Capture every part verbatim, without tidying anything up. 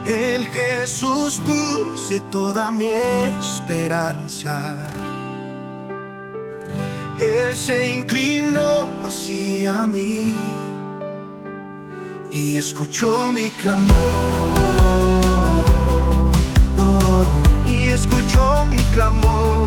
En Jesús puse toda mi esperanza. Él se inclinó hacia mí y escuchó mi clamor. Y escuchó mi clamor.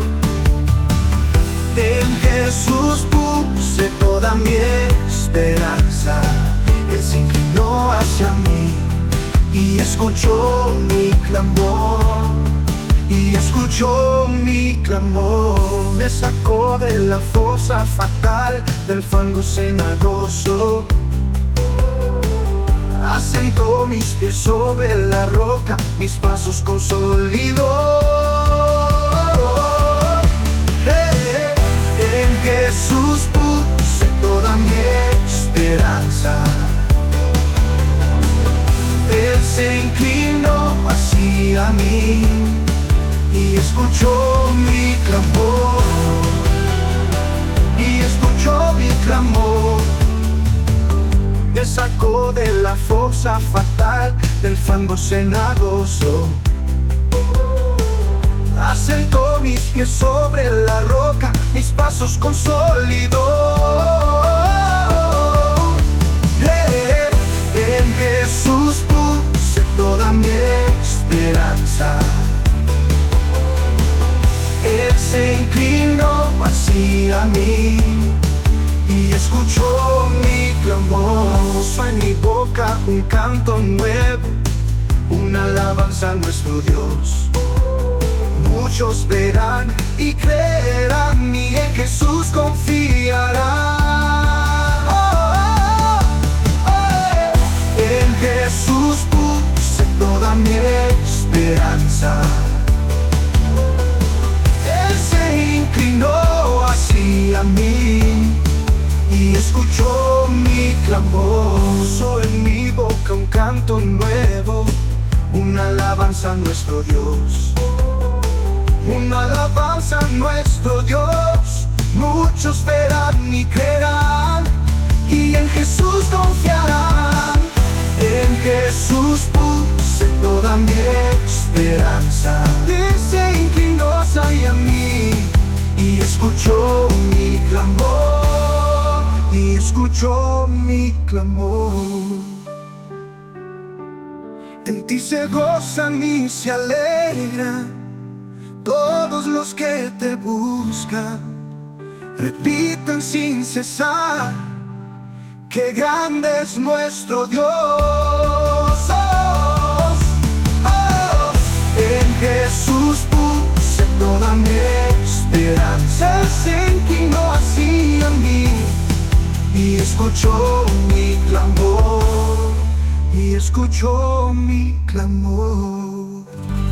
En Jesús puse toda mi esperanza. Él se inclinó hacia mí y escuchó mi clamor. Y escuchó mi clamor. Me sacó de la fosa fatal, del fango cenagoso. Asentó mis pies sobre la roca, mis pasos consolidó. Eh, En Jesús puse toda mi esperanza. Él se inclinó hacia mí y escuchó mi clamor. Y escuchó mi clamor. Me sacó de la fosa fatal, del fango cenagoso. Asentó mis pies sobre la roca, mis pasos consolidó. Eh, En Jesús puse toda mi esperanza. Él se inclinó hacia mí y escuchó mi clamor. Puso en mi boca un canto nuevo, una alabanza a nuestro Dios. Muchos verán y creerán y en Jesús confiarán. Oh, oh, oh. En Jesús puse toda mi esperanza. Él se inclinó hacia mí y escuchó mi clamor. Puso en mi boca un canto nuevo, una alabanza a nuestro Dios. Una alabanza a nuestro Dios. Muchos verán y creerán y en Jesús confiarán. En Jesús puse toda mi esperanza. Él se inclinó hacia mí y escuchó mi clamor. Y escuchó mi clamor. En ti se gozan y se alegran todos los que te buscan. Repitan sin cesar: qué grande es nuestro Dios. Oh, oh. En Jesús puse toda mi esperanza. Él se inclinó hacia mí y escuchó mi clamor. Y escuchó mi clamor.